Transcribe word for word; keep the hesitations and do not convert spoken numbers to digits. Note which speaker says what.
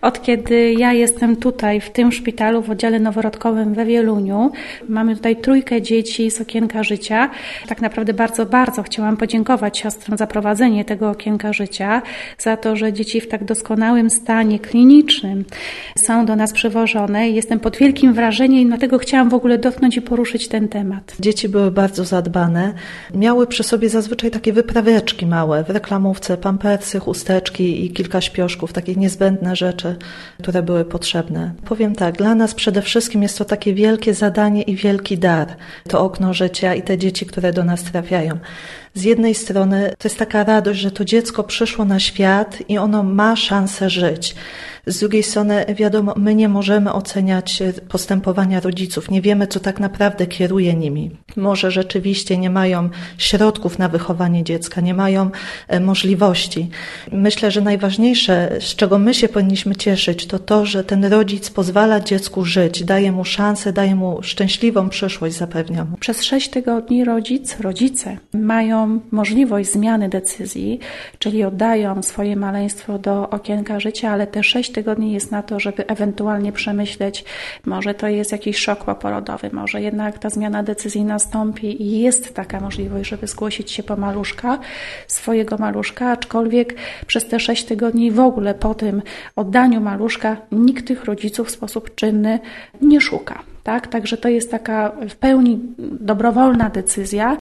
Speaker 1: Od kiedy ja jestem tutaj w tym szpitalu w oddziale noworodkowym we Wieluniu, mamy tutaj trójkę dzieci z okienka życia. Tak naprawdę bardzo, bardzo chciałam podziękować siostrom za prowadzenie tego okienka życia, za to, że dzieci w tak doskonałym stanie klinicznym są do nas przywożone. Jestem pod wielkim wrażeniem i dlatego chciałam w ogóle dotknąć i poruszyć ten temat.
Speaker 2: Dzieci były bardzo zadbane. Miały przy sobie zazwyczaj takie wypraweczki małe w reklamówce, pampersy, chusteczki i kilka śpioszków, takie niezbędne rzeczy, które były potrzebne. Powiem tak, dla nas przede wszystkim jest to takie wielkie zadanie i wielki dar, to okno życia i te dzieci, które do nas trafiają. Z jednej strony to jest taka radość, że to dziecko przyszło na świat i ono ma szansę żyć. Z drugiej strony, wiadomo, my nie możemy oceniać postępowania rodziców. Nie wiemy, co tak naprawdę kieruje nimi. Może rzeczywiście nie mają środków na wychowanie dziecka, nie mają możliwości. Myślę, że najważniejsze, z czego my się powinniśmy cieszyć, to to, że ten rodzic pozwala dziecku żyć, daje mu szansę, daje mu szczęśliwą przyszłość, zapewnia mu.
Speaker 1: Przez sześć tygodni rodzic, rodzice mają możliwość zmiany decyzji, czyli oddają swoje maleństwo do okienka życia, ale te sześć tygodni jest na to, żeby ewentualnie przemyśleć, może to jest jakiś szok poporodowy, może jednak ta zmiana decyzji nastąpi i jest taka możliwość, żeby zgłosić się po maluszka, swojego maluszka, aczkolwiek przez te sześć tygodni w ogóle po tym oddaniu maluszka nikt tych rodziców w sposób czynny nie szuka. Tak? Także to jest taka w pełni dobrowolna decyzja.